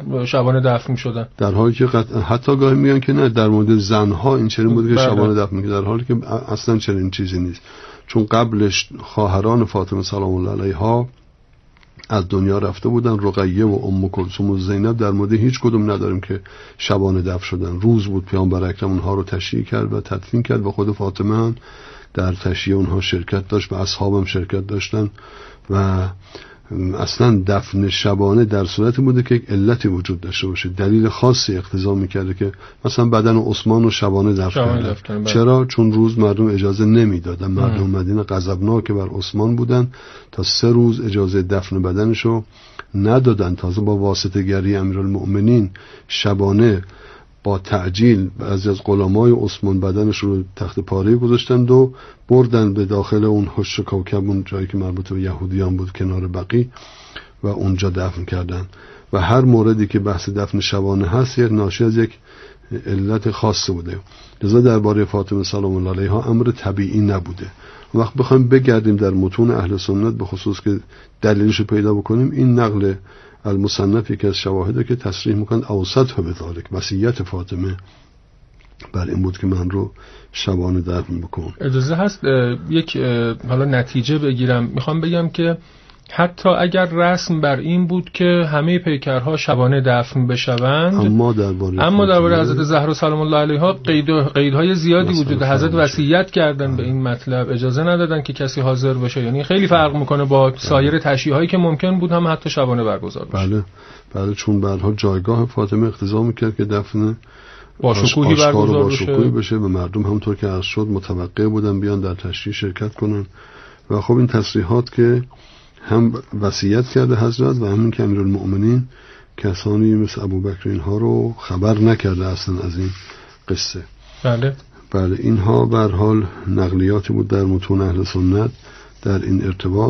شبانه دفن می‌شدن، در حالی که حتی گاهی میگن که نه در مورد زنها این چنین بود که شبانه دفن می‌کردن، در حالی که اصلا چنین چیزی نیست. چون قبلش خواهران فاطمه سلام الله علیها از دنیا رفته بودن. رقیه و ام کلثوم و زینب در مورد هیچ کدوم نداریم که شبانه دفن شدن. روز بود پیامبر اکرم اونها رو تشییع کرد و تدفین کرد و خود فاطمه هم در تشییع اونها شرکت داشت و اصحابم شرکت داشتن و اصلا دفن شبانه در صورتی بوده که یک علتی وجود داشته باشه، دلیل خاصی اقتضا میکرده که مثلا بدن عثمان رو شبانه دفن کردن. چرا؟ چون روز مردم اجازه نمیدادن. مردم مدینه غضبناک بر عثمان بودن، تا 3 روز اجازه دفن بدنشو ندادن. تازه با واسطه گری امیرالمؤمنین شبانه با تعجیل بعضی از غلامای عثمان بدنش رو تحت پاره گذاشتند و بردن به داخل اون حش کوکب، اون جایی که مربوط به یهودیان بود کنار بقیع، و اونجا دفن کردن. و هر موردی که بحث دفن شبانه هست یک ناشی از یک علت خاص بوده. لذا درباره فاطمه سلام الله علیها امر طبیعی نبوده. وقت بخوایم بگردیم در متون اهل سنت به خصوص که دلیلش پیدا بکنیم، این نقل المصنف که از شواهده که تصریح میکنند اوسط به ذالک، وصیت فاطمه بر این بود که من رو شبانه دفن بکنم. اجازه هست یک حالا نتیجه بگیرم؟ میخوام بگم که حتی اگر رسم بر این بود که همه پیکرها شبانه دفن بشوند، اما درباره حضرت زهرا سلام الله علیها قیدهای زیادی وجود. حضرت وصیت کردن به این مطلب، اجازه ندادن که کسی حاضر بشه. یعنی خیلی فرق میکنه با سایر تشییع‌هایی که ممکن بود هم حتی شبانه برگزار بشه. بله چون به هر حال جایگاه فاطمه اقتضا میکرد که دفن با شکوهی برگزار بشه و مردم همونطور که عرض شد متوقع بودن بیان در تشییع شرکت کنن. و خب این تصریحات که هم وصیت کرده حضرت و همین که امیرالمؤمنین کسانی مثل ابوبکر اینها رو خبر نکرده اصلا از این قصه. بله اینها به هر حال نقلیاتی بود در متون اهل سنت در این ارتباط.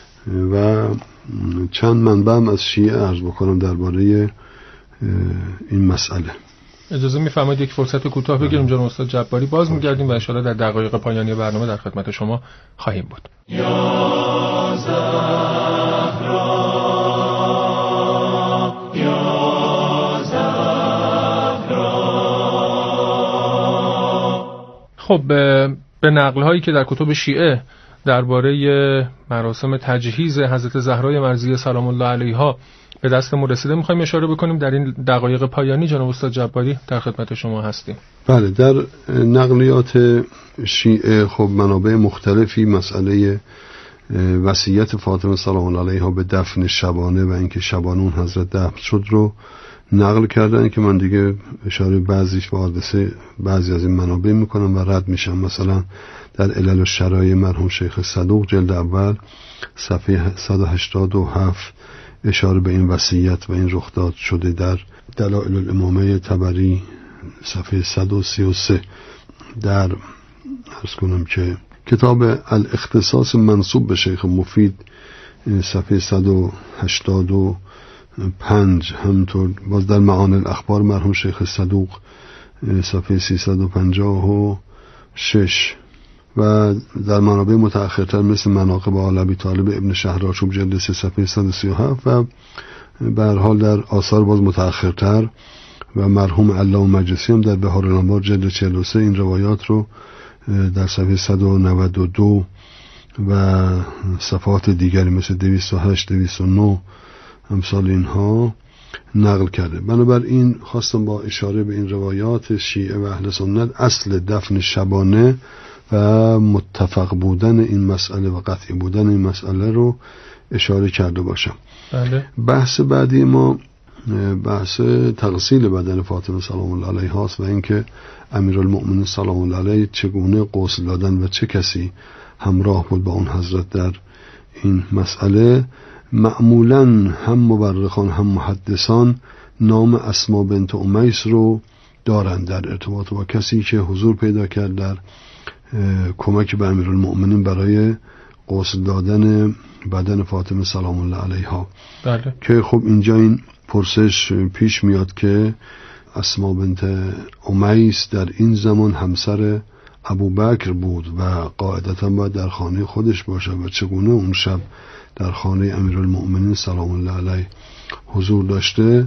و چند منبع هم از شیعه عرض بکنم درباره این مسئله. اجازه میفرمایید یک فرصت کوتاه بگیریم جناب استاد جباری، باز میگردیم و ان شاءالله در دقایق پایانی برنامه در خدمت شما خواهیم بود. یا زهرا یا زهرا. خب به نقل هایی که در کتب شیعه درباره مراسم تجهیز حضرت زهرای مرضیه سلام الله علیها به دست ما رسیده میخوایم اشاره بکنیم. در این دقایق پایانی جناب استاد جباری در خدمت شما هستیم. بله در نقلیات شیعه خب منابع مختلفی مسئله وصیت فاطمه سلام الله علیها به دفن شبانه و اینکه شبانه اون حضرت دفن شد رو نقل کردن که من دیگه اشاره بعضیش به حادثه بعضی از این منابع میکنم و رد میشم. مثلا در علل الشرایع مرحوم شیخ صدوق جلد اول صفحه 187 اشاره به این وصیت و این رخداد شده. در دلائل الامامه طبری صفحه 133 در عرض کنم که کتاب الاختصاص منسوب به شیخ مفید صفحه 185 همطور باز در معانی الاخبار مرحوم شیخ صدوق صفحه 356 و در منابع متأخرتر مثل مناقب آل ابی طالب ابن شهرآشوب جلد 3 صفحه 137 و به هر حال در آثار باز متأخرتر و مرحوم علامه مجلسی هم در بهار الانوار جلد 43 این روایات رو در صفحه 192 و صفحات دیگری مثل 208 209 امثال اینها نقل کرده. بنابراین خواستم با اشاره به این روایات شیعه و اهل سنت اصل دفن شبانه و متفق بودن این مسئله و قطعی بودن این مسئله رو اشاره کرده باشم. بله. بحث بعدی ما بحث تغسیل بدن فاطمه سلام الله علیها است و اینکه امیرالمؤمنین سلام الله علیه چگونه غسل دادن و چه کسی همراه بود با اون حضرت در این مسئله. معمولاً هم مورخان هم محدثان نام اسما بنت امیس رو دارند در ارتباط با کسی که حضور پیدا کرد در کمک به امیرالمؤمنین برای غسل دادن بدن فاطمه سلام الله علیها. بله. که خب اینجا این پرسش پیش میاد که اسما بنت امیس در این زمان همسر ابوبکر بود و قاعدتا باید در خانه خودش باشه و چگونه اون شب در خانه امیرالمؤمنین سلام الله علیه حضور داشته.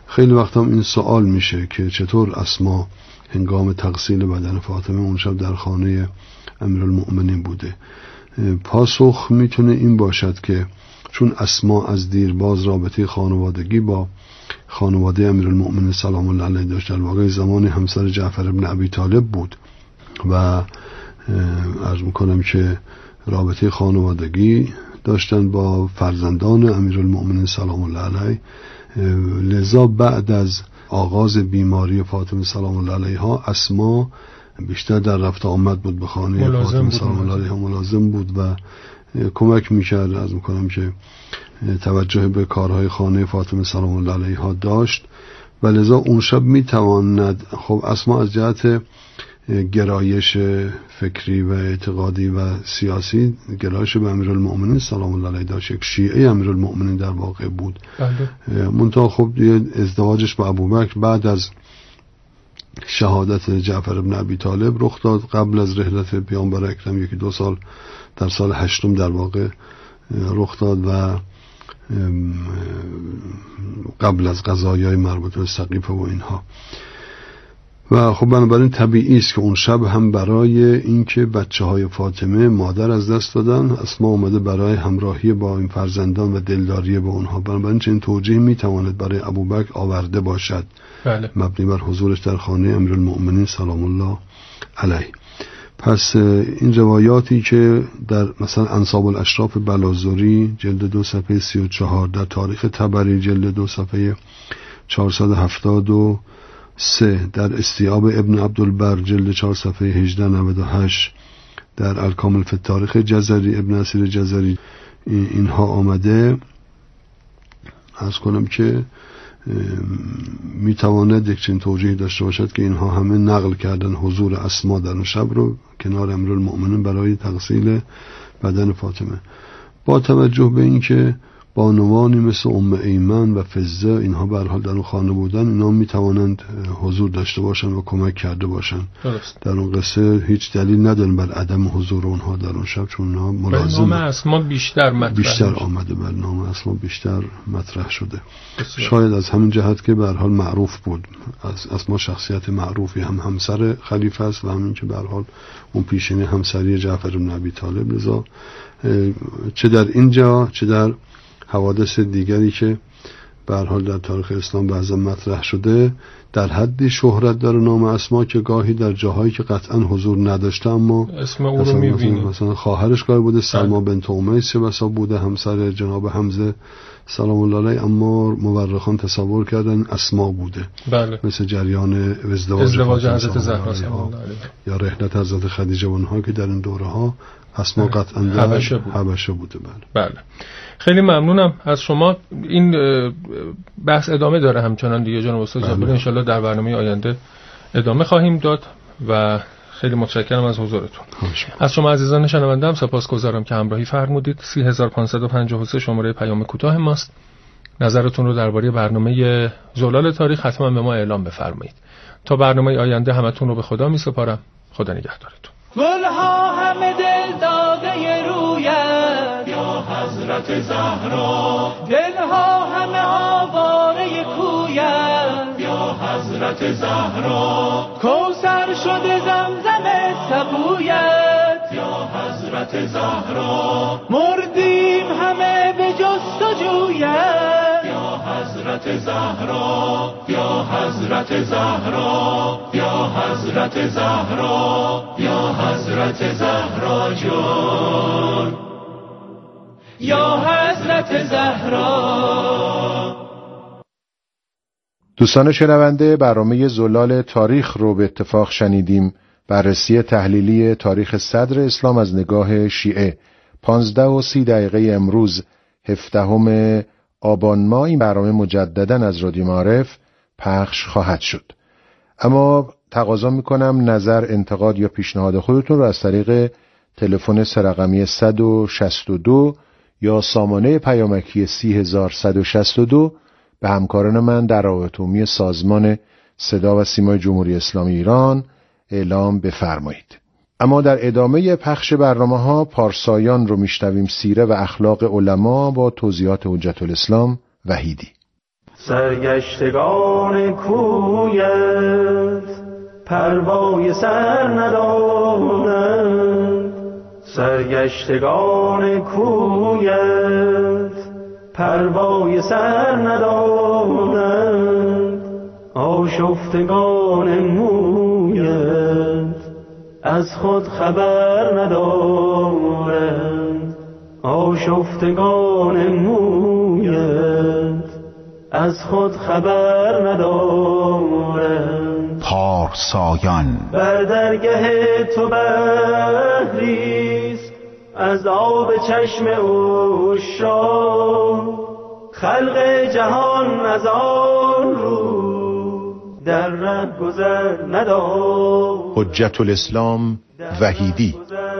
خیلی وقت هم این سوال میشه که چطور اسما هنگام تغسیل بدن فاطمه اون شب در خانه امیرالمؤمنین بوده. پاسخ میتونه این باشد که چون اسما از دیرباز رابطه خانوادگی با خانواده امیرالمؤمنین سلام الله علیه داشت. در واقع زمان همسر جعفر ابن ابی طالب بود و عرض میکنم که رابطه خانوادگی داشتن با فرزندان امیرالمؤمنین سلام الله علیه. لذا بعد از آغاز بیماری فاطمه سلام الله علیها اسما بیشتر در رفت آمد بود به خانه فاطمه سلام الله علیها، ملازم بود و کمک میکرد. از میکنم که توجه به کارهای خانه فاطمه سلام الله علیها داشت و لذا اون شب میتواند خب اسما از جهت گرایش فکری و اعتقادی و سیاسی گرایش به امیرالمؤمنین سلام الله علیه داشت، یک شیعه امیرالمؤمنین در واقع بود. منتها خب ازدواجش با ابوبکر بعد از شهادت جعفر ابن ابی طالب رخ داد، قبل از رحلت پیامبر اکرم 1-2 سال، در سال 8 در واقع رخ داد و قبل از قضایای مربوط به سقیفه و اینها. و خب بنابراین طبیعی است که اون شب هم برای اینکه بچه‌های فاطمه مادر از دست دادن، اسما اومده برای همراهی با این فرزندان و دلداری با اونها. بنابراین چنین توجیه میتواند برای ابوبکر آورده باشد. بله. مبنی بر حضورش در خانه امیرالمؤمنین سلام الله علیه. پس این روایاتی که در مثلا انساب الاشراف بلازوری جلد 2 صفحه 34، در تاریخ طبری جلد 2 صفحه 473، در استیاب ابن عبدالبر جلد 4 صفحه 1898، در الکامل فی التاریخ جزری ابن اسیر جزری اینها آمده. عرض کنم که میتواند یک چنین توجیه داشته باشد که اینها همه نقل کردن حضور اسما در اون شب رو کنار امیرالمؤمنین برای تغسیل بدن فاطمه، با توجه به اینکه بانوانی مثل ام ایمن و فزه اینها به هر حال در اون خانه بودن، اینا میتوانند حضور داشته باشن و کمک کرده باشن. درست. در اون قصه هیچ دلیل نداریم بر عدم حضور اونها در اون شب، چون اونها ملازم نام اسما بیشتر آمده، بر نام اسما بیشتر مطرح شده. شاید از همین جهت که به هر حال معروف بود، از اسما شخصیت معروفی، هم همسر خلیفه است و همین که به هر حال اون پیشینه همسری جعفر بن ابی طالب. لذا چه در اینجا چه در حوادث دیگری که به هر حال در تاریخ اسلام بعضا مطرح شده، در حدی شهرت داره نام اسما که گاهی در جاهایی که قطعا حضور نداشته اما اسم او رو می‌بینیم. مثلا خواهرش گاهی بوده، سلما بنت امیس چه بسا بوده، همسر جناب حمزه سلام الله علیه، اما مورخان تصور کردن اسما بوده. بله. مثل جریان ازدواج حضرت زهرا سلام الله علیها یا رحلت حضرت خدیجه و اونها که در این دوره ها اسما قطعا در حبشه بوده. بله. خیلی ممنونم از شما. این بحث ادامه داره همچنان دیگه جناب استاد جابری، ان شاءالله در برنامه آینده ادامه خواهیم داد و خیلی متشکرم از حضورتون. از شما عزیزان شنونده هم سپاسگزارم که همراهی فرمودید. 3553 شماره پیام کوتاه ماست. نظرتون رو درباره برنامه زلال تاریخ حتما به ما اعلام بفرمایید. تا برنامه آینده همتون رو به خدا میسپارم. خدا نگهدارتون. گلها همه دل داده رویت یا حضرت زهرا، دلها همه آواره کویت یا حضرت زهرا، کوثر شده زمزم سبویت یا حضرت زهرا، مردیم همه به جستجویت یا حضرت زهرا، یا حضرت زهرا، یا حضرت زهرا، یا حضرت زهرا جان، یا حضرت زهرا. دوستان شنونده، برنامه زلال تاریخ رو به اتفاق شنیدیم. بررسی تحلیلی تاریخ صدر اسلام از نگاه شیعه. 15:30 امروز 17 آبان ماه این برنامه مجدداً از رادیو معارف پخش خواهد شد. اما تقاضا میکنم نظر، انتقاد یا پیشنهاد خودتون رو از طریق تلفن سه‌رقمی 162 یا سامانه پیامکی 30162 به همکاران من در روابط عمومی سازمان صدا و سیمای جمهوری اسلامی ایران اعلام بفرمایید. اما در ادامه پخش برنامه‌ها پارسایان رو میشنویم، سیره و اخلاق علما با توضیحات حجت الاسلام وحیدی. سرگشتگان کویت پروای سر ندارند، سرگشتگان کویت پروای سر ندارند، آشفتگان مویت از خود خبر ندارند، آشفتگان مویت از خود خبر ندارند. پارسایان بر درگه تو بحریست از آب چشم عشاق، خلق جهان از آن رو در ره گذر ندارد. حجت الاسلام وحیدی.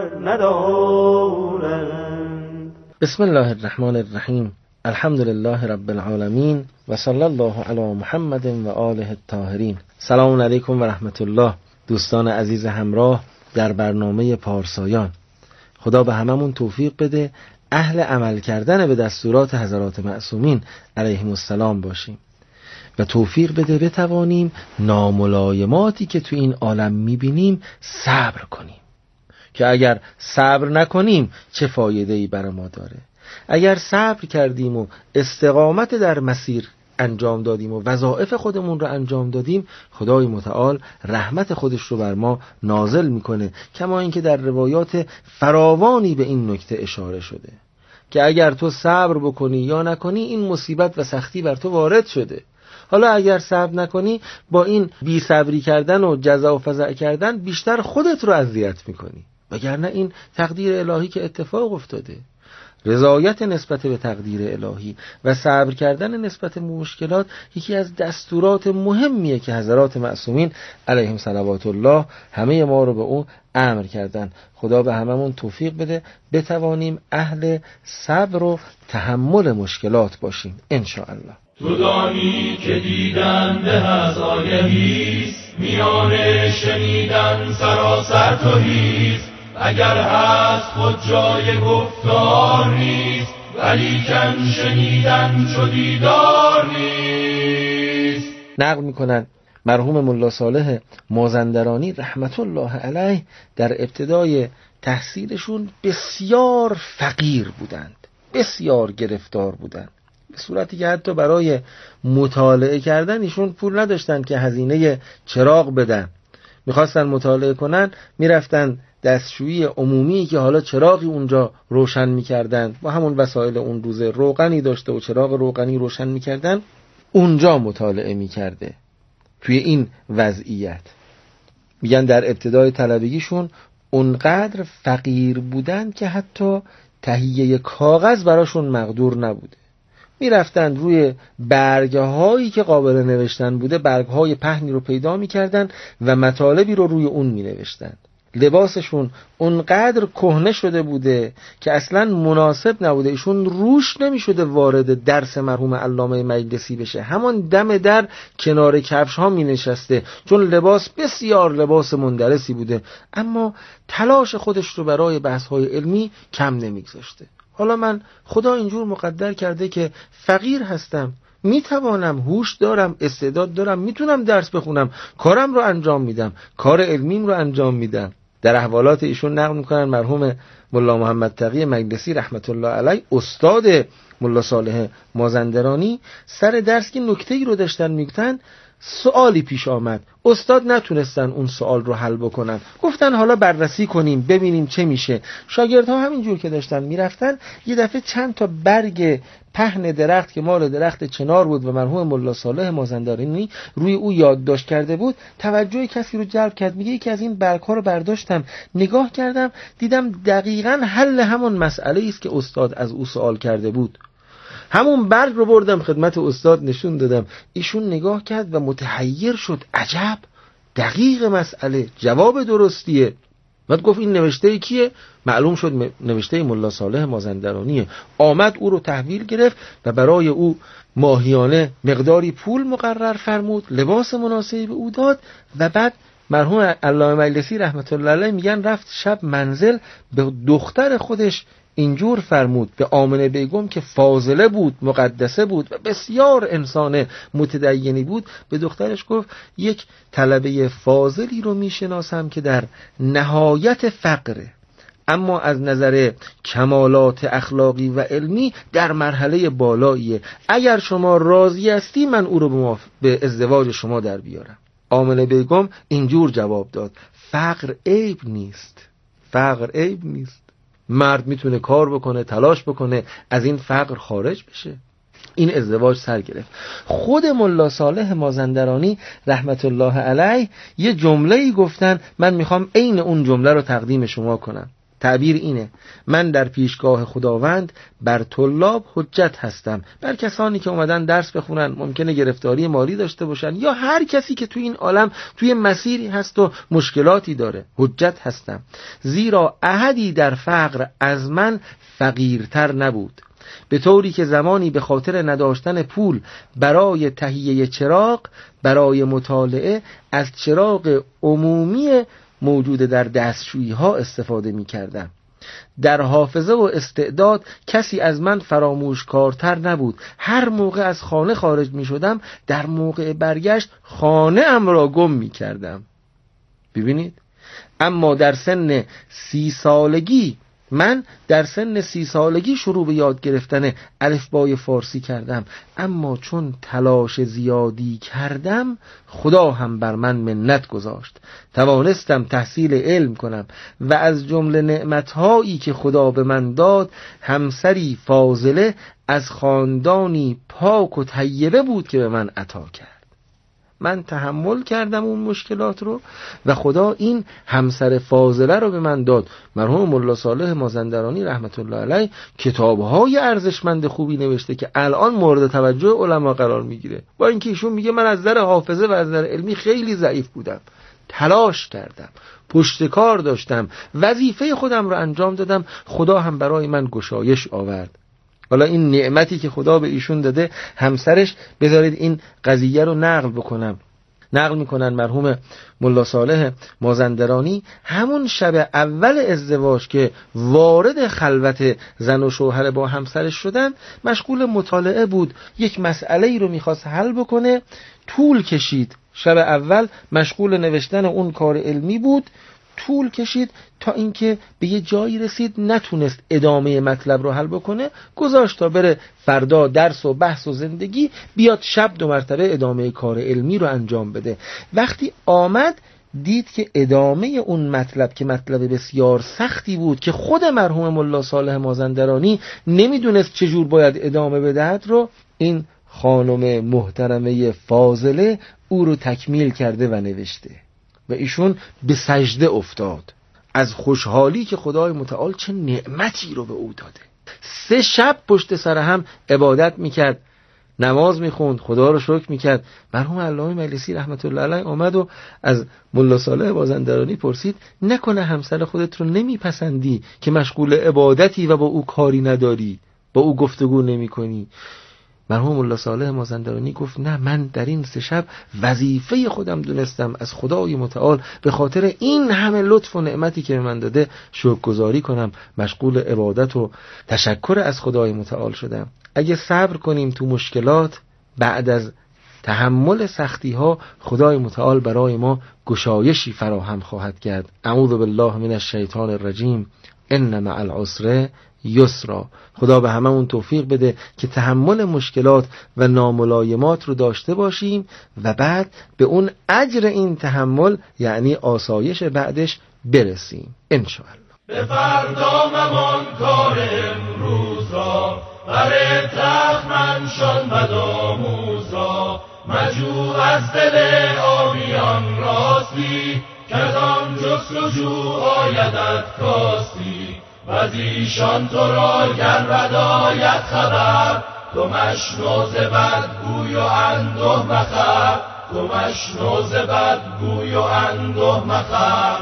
بسم الله الرحمن الرحیم. الحمد لله رب العالمین و صلی الله علی محمد و آله الطاهرین. سلام علیکم و رحمت الله. دوستان عزیز همراه در برنامه پارسایان، خدا به هممون توفیق بده اهل عمل کردن به دستورات حضرات معصومین علیهم السلام باشیم و توفیق بده بتوانیم ناملایماتی که تو این عالم میبینیم صبر کنیم، که اگر صبر نکنیم چه فایده‌ای برای ما داره. اگر صبر کردیم و استقامت در مسیر انجام دادیم و وظایف خودمون رو انجام دادیم، خدای متعال رحمت خودش رو بر ما نازل میکنه، کما اینکه در روایات فراوانی به این نکته اشاره شده که اگر تو صبر بکنی یا نکنی این مصیبت و سختی بر تو وارد شده. حالا اگر صبر نکنی با این بی صبری کردن و جزا و فضع کردن بیشتر خودت رو اذیت میکنی، وگرنه این تقدیر الهی که اتفاق افتاده. رضایت نسبت به تقدیر الهی و صبر کردن نسبت به مشکلات یکی از دستورات مهمیه که حضرات معصومین علیهم صلوات الله همه ما رو به اون امر کردن. خدا به هممون توفیق بده بتوانیم اهل صبر و تحمل مشکلات باشیم ان شاء الله. تو دانی که دیدن به از آگهیست، میان شنیدن سراسر توهیست. اگر هست خود جای گفتار نیست، ولیکن شنیدن چو دیدار نیست. نقل میکنن مرحوم ملا صالح مازندرانی رحمت الله علیه در ابتدای تحصیلشون بسیار فقیر بودند، بسیار گرفتار بودند، به صورتی که حتی برای مطالعه کردن ایشون پول نداشتند که هزینه چراغ بدن. میخواستن مطالعه کنن میرفتن دستشویی عمومی که حالا چراغی اونجا روشن میکردن با همون وسایل اون روزه، روغنی داشته و چراغ روغنی روشن میکردن، اونجا مطالعه میکرده. توی این وضعیت میگن در ابتدای طلبگیشون اونقدر فقیر بودن که حتی تهیه کاغذ براشون مقدور نبوده. میرفتن روی برگهایی که قابل نوشتن بوده، برگهای پهنی رو پیدا میکردن و مطالبی رو روی اون مینوشتن. لباسشون اونقدر کهنه شده بوده که اصلا مناسب نبوده، ایشون روش نمیشده وارد درس مرحوم علامه مجلسی بشه، همون دم در کنار کفش ها می نشسته، چون لباس بسیار لباس مندرسی بوده، اما تلاش خودش رو برای بحث های علمی کم نمیگذاشته. حالا من خدا اینجور مقدر کرده که فقیر هستم، میتوانم، هوش دارم، استعداد دارم، میتونم درس بخونم، کارم رو انجام میدم، کار علمیم رو انجام میدم. در احوالات ایشون نقل میکنن مرحوم ملا محمد تقی مجلسی رحمت الله علیه استاد ملا صالح مازندرانی سر درس که نکته‌ای رو داشتن میگفتن، سوالی پیش آمد، استاد نتونستن اون سوال رو حل بکنن، گفتن حالا بررسی کنیم ببینیم چه میشه. شاگردها همینجور که داشتن میرفتن یه دفعه چند تا برگ پهن درخت که مال درخت چنار بود و مرحوم ملا صالح مازندرانی روی او یادداشت کرده بود توجه کسی رو جلب کرد. میگه یکی از این برگ‌ها رو برداشتم، نگاه کردم، دیدم دقیقاً حل همون مسئله است که استاد از او سوال کرده بود. همون برگ رو بردم خدمت استاد نشون دادم، ایشون نگاه کرد و متحیر شد، عجب، دقیق مسئله، جواب درستیه. بعد گفت این نوشته کیه؟ معلوم شد نوشته ملا صالح مازندرانیه. آمد او رو تحویل گرفت و برای او ماهیانه مقداری پول مقرر فرمود، لباس مناسبی به او داد و بعد مرحوم علامه مجلسی رحمت الله علیه میگن رفت شب منزل به دختر خودش اینجور فرمود به آمنه بیگم که فاضله بود، مقدسه بود و بسیار انسان متدینی بود، به دخترش گفت یک طلبه فاضلی رو میشناسم که در نهایت فقره، اما از نظر کمالات اخلاقی و علمی در مرحله بالاییه. اگر شما راضی هستی من او رو به ازدواج شما در بیارم. آمنه بیگم اینجور جواب داد: فقر عیب نیست، فقر عیب نیست. مرد میتونه کار بکنه، تلاش بکنه، از این فقر خارج بشه. این ازدواج سر گرفت. خود ملا صالح مازندرانی رحمت الله علیه یه جمله‌ای گفتن، من میخوام عین اون جمله رو تقدیم شما کنم. تعبیر اینه: من در پیشگاه خداوند بر طلاب حجت هستم، بر کسانی که اومدن درس بخونن، ممکنه گرفتاری مالی داشته باشن یا هر کسی که توی این عالم توی مسیری هست و مشکلاتی داره، حجت هستم. زیرا احدی در فقر از من فقیرتر نبود، به طوری که زمانی به خاطر نداشتن پول برای تهیه چراغ، برای مطالعه از چراغ عمومی موجود در دستشویی ها استفاده می کردم. در حافظه و استعداد کسی از من فراموشکارتر نبود. هر موقع از خانه خارج می شدم، در موقع برگشت خانه ام را گم می کردم. ببینید، اما در سن 30 سالگی من در سن 30 سالگی شروع به یاد گرفتن الفبای فارسی کردم، اما چون تلاش زیادی کردم خدا هم بر من منت گذاشت، توانستم تحصیل علم کنم و از جمله نعمتهایی که خدا به من داد همسری فاضله از خاندانی پاک و طیبه بود که به من عطا کرد. من تحمل کردم اون مشکلات رو و خدا این همسر فاضله رو به من داد. مرحوم ملا صالح مازندرانی رحمت الله علیه کتاب‌های ارزشمند خوبی نوشته که الان مورد توجه علما قرار میگیره. با اینکه ایشون میگه من از نظر حافظه و از نظر علمی خیلی ضعیف بودم، تلاش کردم، پشتکار داشتم، وظیفه خودم رو انجام دادم، خدا هم برای من گشایش آورد. حالا این نعمتی که خدا به ایشون داده، همسرش، بذارید این قضیه رو نقل میکنن مرحوم ملا صالح مازندرانی همون شب اول ازدواج که وارد خلوت زن و شوهر با همسرش شدن، مشغول مطالعه بود، یک مسئله‌ای رو میخواست حل بکنه، طول کشید. شب اول مشغول نوشتن اون کار علمی بود، طول کشید تا اینکه به یه جایی رسید نتونست ادامه مطلب رو حل بکنه، گذاشت تا بره فردا درس و بحث و زندگی، بیاد شب 2 مرتبه ادامه کار علمی رو انجام بده. وقتی آمد دید که ادامه اون مطلب که مطلب بسیار سختی بود که خود مرحوم ملا صالح مازندرانی نمیدونست چجور باید ادامه بدهد رو، این خانم محترمه فاضله او رو تکمیل کرده و نوشته و ایشون به سجده افتاد از خوشحالی که خدای متعال چه نعمتی رو به او داده. 3 شب پشت سر هم عبادت میکرد، نماز میخوند، خدا رو شکر میکرد. مرحوم علامه مجلسی رحمت الله علیه آمد و از ملا صالح مازندرانی پرسید نکنه همسر خودت رو نمیپسندی که مشغول عبادتی و با او کاری نداری، با او گفتگو نمی کنی؟ مرحوم ملا صالح مازندرانی گفت نه، من در این 3 شب وظیفه خودم دونستم از خدای متعال به خاطر این همه لطف و نعمتی که به من داده شکرگزاری کنم، مشغول عبادت و تشکر از خدای متعال شدم. اگه صبر کنیم تو مشکلات، بعد از تحمل سختی ها خدای متعال برای ما گشایشی فراهم خواهد کرد. اعوذ بالله من الشیطان الرجیم، ان مع العسر یسرا. خدا به هممون توفیق بده که تحمل مشکلات و ناملایمات رو داشته باشیم و بعد به اون اجر این تحمل یعنی آسایش بعدش برسیم انشاءالله. به فردا ممان کار امروز را، بر تخمن شان و داموز را، مجو از دل آمیان راستی، که از آن جستجو آیدت کاستی. و از ایشان تو را گرد آید خبر، تو مشنو ز بدگوی و انده مخر، تو مشنو ز بدگوی و انده مخر.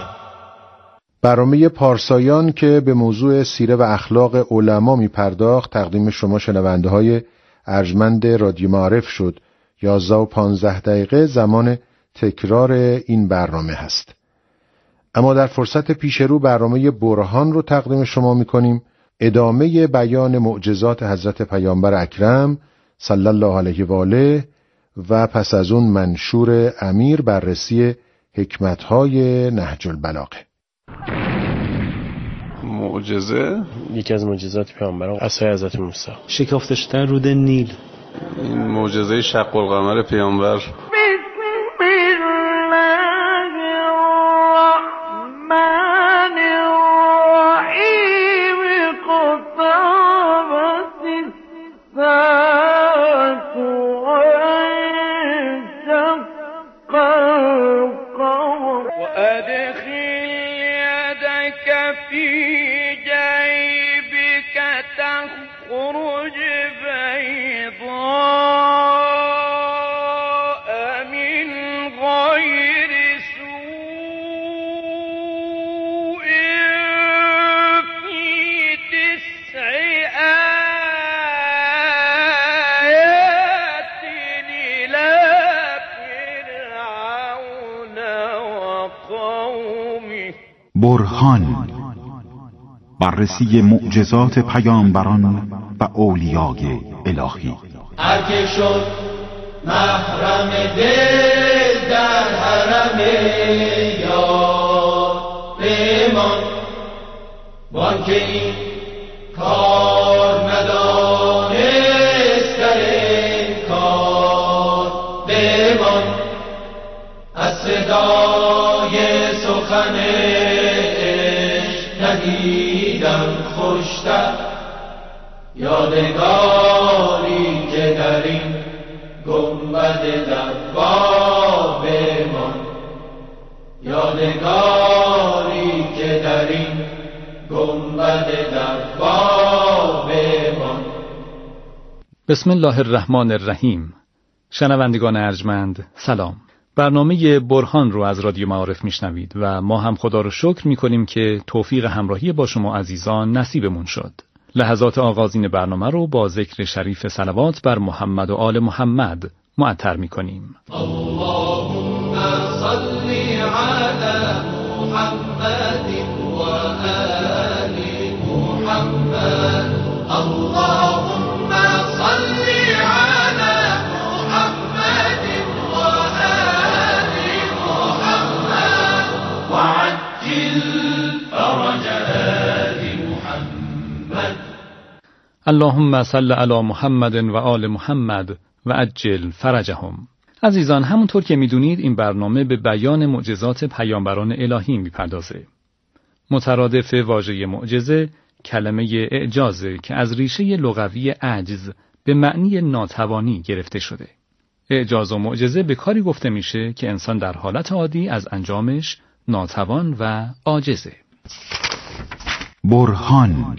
برنامه پارسایان که به موضوع سیره و اخلاق علما می پرداخت تقدیم شما شنونده های ارجمند رادیو معارف شد. 11 و 15 دقیقه زمان تکرار این برنامه هست. اما در فرصت پیش رو برنامه برهان رو تقدیم شما می کنیم ادامه بیان معجزات حضرت پیامبر اکرم صلی الله علیه و آله و پس از اون منشور امیر بررسی حکمت‌های نهج البلاغه. معجزه یکی از معجزات پیامبران عصای حضرت موسی، شکافته شدن رود نیل، این معجزه شق القمر پیامبر. برهان، بررسی معجزات پیامبران و اولیای الهی. هر که شد محرم دل در حرم یار بمان، وان که این کار ندانست در این کار بمان. از صدای سخن ندیدم خوشتر، یادگاری که در این گنبد دبا بمان، یادگاری که در این گنبد دبا بمان. بسم الله الرحمن الرحیم. شنوندگان ارجمند سلام. برنامه برهان رو از رادیو معارف میشنوید و ما هم خدا رو شکر میکنیم که توفیق همراهی با شما عزیزان نصیبمون شد. لحظات آغازین برنامه رو با ذکر شریف صلوات بر محمد و آل محمد معطر میکنیم. اللهم صل علی محمد و آل محمد. اللهم صل علی محمد و آل محمد وعجل فرج آل محمد. اللهم صل علی محمد و آل محمد و عجل فرجهم. عزیزان، همونطور که میدونید این برنامه به بیان معجزات پیامبران الهی میپردازه. مترادف واژه معجزه کلمه اعجازه که از ریشه لغوی عجز به معنی ناتوانی گرفته شده. اعجاز و معجزه به کاری گفته میشه که انسان در حالت عادی از انجامش ناتوان و عاجزه. برهان،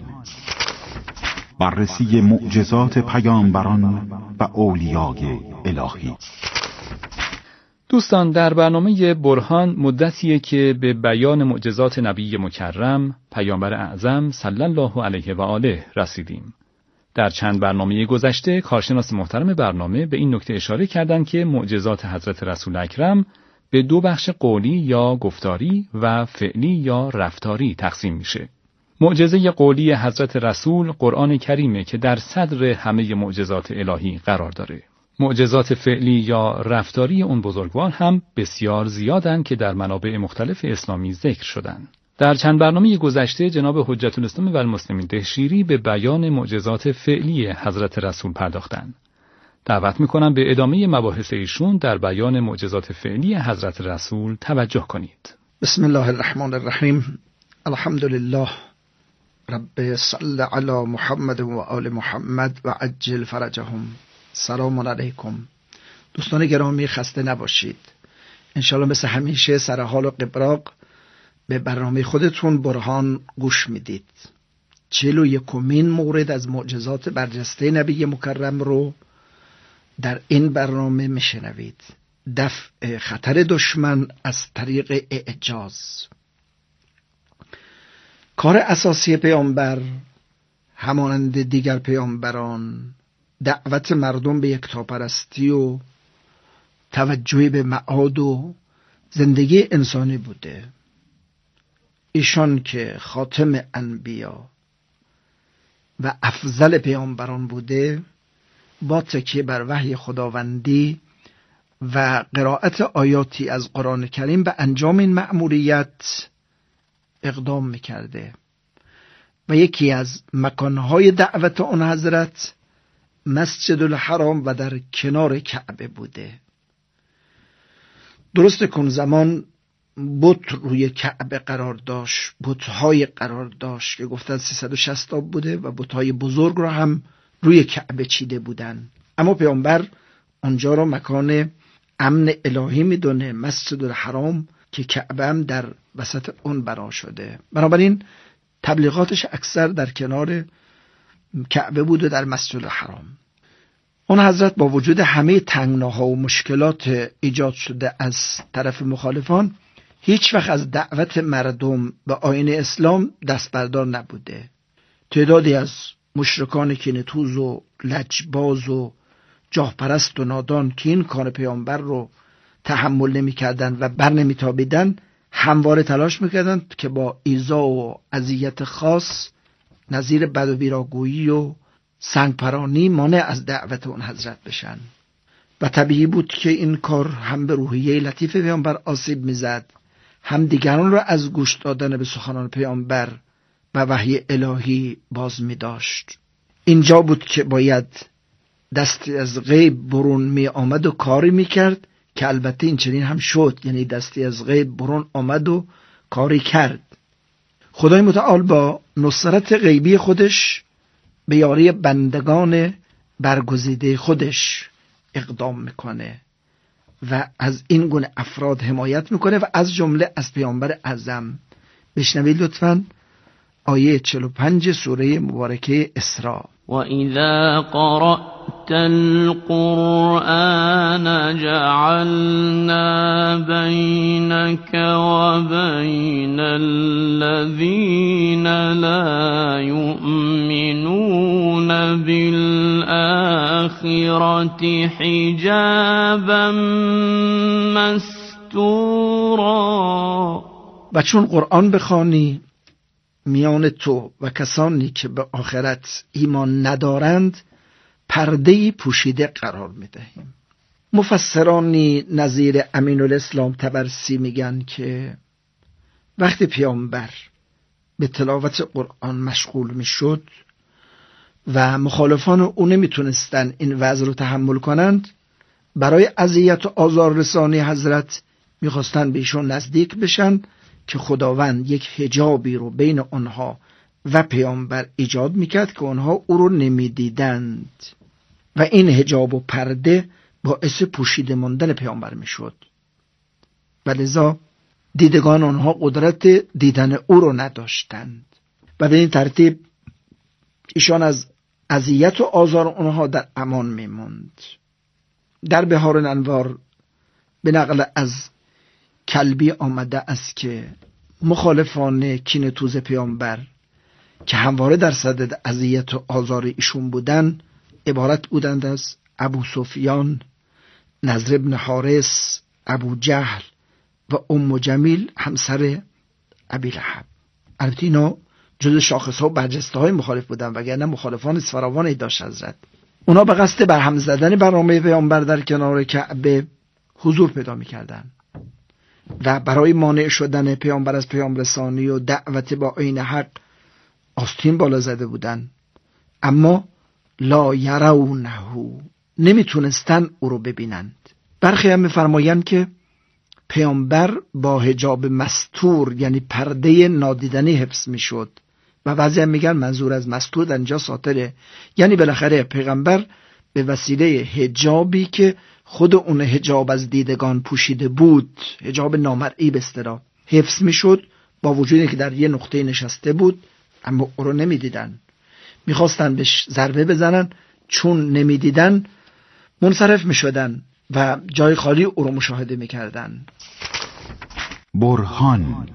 بررسی معجزات پیامبران و اولیای الهی. دوستان، در برنامه برهان مدتیه که به بیان معجزات نبی مکرم پیامبر اعظم صلی الله علیه و آله رسیدیم. در چند برنامه گذشته کارشناس محترم برنامه به این نکته اشاره کردند که معجزات حضرت رسول اکرم به دو بخش قولی یا گفتاری و فعلی یا رفتاری تقسیم میشه. معجزه قولی حضرت رسول قرآن کریمه که در صدر همه معجزات الهی قرار داره. معجزات فعلی یا رفتاری اون بزرگوار هم بسیار زیادن که در منابع مختلف اسلامی ذکر شدن. در چند برنامه گذشته جناب حجت الاسلام و المسلمین دهشیری به بیان معجزات فعلی حضرت رسول پرداختند. دعوت میکنم به ادامه مباحث ایشون در بیان معجزات فعلی حضرت رسول توجه کنید. بسم الله الرحمن الرحیم. الحمد لله رب صل علی محمد و آل محمد و عجل فرجهم. سلام علیکم دوستان گرامی، خسته نباشید. انشالله مثل همیشه سر حال و قبراق به برنامه خودتون برهان گوش میدید. 41مین مورد از معجزات برجسته نبی مکرم رو در این برنامه میشنوید. دفع خطر دشمن از طریق اعجاز. کار اساسی پیامبر همانند دیگر پیامبران دعوت مردم به یکتاپرستی و توجه به معاد و زندگی انسانی بوده. ایشان که خاتم انبیا و افضل پیامبران بوده، با تکیه بر وحی خداوندی و قرائت آیاتی از قرآن کریم به انجام این مأموریت اقدام میکرده و یکی از مکانهای دعوت اون حضرت مسجد الحرام و در کنار کعبه بوده. درست که اون زمان بت روی کعبه قرار داشت، بت‌های قرار داشت که گفتن 360 تا بوده و بت‌های بزرگ رو هم روی کعبه چیده بودن، اما پیامبر اونجا رو مکان امن الهی میدونه، مسجد الحرام که کعبه هم در وسط اون بنا شده. بنابراین تبلیغاتش اکثر در کنار کعبه بوده، در مسجد الحرام. اون حضرت با وجود همه تنگناها و مشکلات ایجاد شده از طرف مخالفان هیچ وقت از دعوت مردم به آیین اسلام دست بردار نبوده. تعدادی از مشرکان کینه‌توز و لجباز و جاهپرست و نادان که این کار پیامبر رو تحمل نمی کردن و بر نمی تابیدن همواره تلاش میکردن که با ایذا و اذیت خاص نظیر بد و بیراگویی و سنگپرانی مانع از دعوت اون حضرت بشن و طبیعی بود که این کار هم به روحیه لطیف پیامبر آسیب میزد، هم دیگران را از گوش دادن به سخنان پیامبر و وحی الهی باز می داشت. اینجا بود که باید دستی از غیب برون می آمد و کاری می کرد که البته این چنین هم شد، یعنی دستی از غیب برون آمد و کاری کرد. خدای متعال با نصرت غیبی خودش به یاری بندگان برگزیده خودش اقدام میکنه و از این گونه افراد حمایت میکنه و از جمله از پیامبر اعظم. بشنوید لطفاً آیه 45 سوره مبارکه اسراء. و اذا قرأت القرآن جعلنا بینک و بین الذین لا یؤمنون بالآخرة حجابا مستورا. و چون قرآن بخوانی میان تو و کسانی که به آخرت ایمان ندارند پرده‌ای پوشیده قرار میدهیم. مفسرانی نظیر امین الاسلام طبرسی میگن که وقتی پیامبر به تلاوت قرآن مشغول میشد و مخالفان او نمیتونستن این وضع رو تحمل کنند، برای اذیت و آزار رسانی حضرت میخواستن به ایشون نزدیک بشن که خداوند یک حجابی رو بین آنها و پیامبر ایجاد میکرد که آنها او رو نمیدیدند و این حجاب و پرده باعث پوشیده ماندن پیامبر میشد و لذا دیدگان آنها قدرت دیدن او رو نداشتند و به این ترتیب ایشان از اذیت و آزار آنها در امان میموند. در بهار الانوار به نقل از کلبی آمده است که مخالفان کینه‌توز پیامبر که همواره در صدد اذیت و آزار ایشون بودن عبارت بودند از ابو سفیان، نضر بن حارث، ابو جهل و ام جمیل همسر ابی لهب. البته اینا جز شاخص‌ها و برجسته‌های مخالف بودن وگرنه مخالفان فراوانی داشت حضرت. اونا به قصد برهم زدن برنامه پیامبر در کنار کعبه حضور پیدا می‌کردند و برای مانع شدن پیامبر از پیام رسانی و دعوت با آیین حق آستین بالا زده بودن، اما لا یرونه، نمیتونستن او رو ببینند. برخی هم میفرمایند که پیامبر با حجاب مستور یعنی پرده نادیدنی حفظ میشد و بعضی هم میگن منظور از مستور در اینجا ساتره، یعنی بالاخره پیغمبر به وسیله حجابی که خود اون حجاب از دیدگان پوشیده بود، حجاب نامرئی به اصطلاح، حفظ میشد با وجودی که در یه نقطه نشسته بود اما او رو نمیدیدن. میخواستن بهش ضربه بزنن، چون نمیدیدن منصرف میشدن و جای خالی او رو مشاهده میکردن. برهان،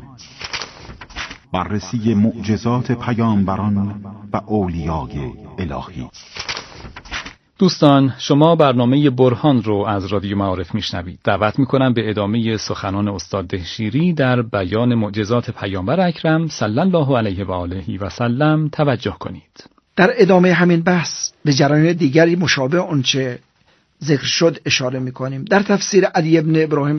بررسی معجزات پیامبران و اولیای الهی. دوستان، شما برنامه برهان رو از رادیو معارف میشنوید. دعوت میکنم به ادامه سخنان استاد دهشیری در بیان معجزات پیامبر اکرم صلی الله علیه و آله و سلم توجه کنید. در ادامه همین بحث به جریان دیگری مشابه آنچه ذکر شد اشاره می‌کنیم. در تفسیر علی ابن ابراهیم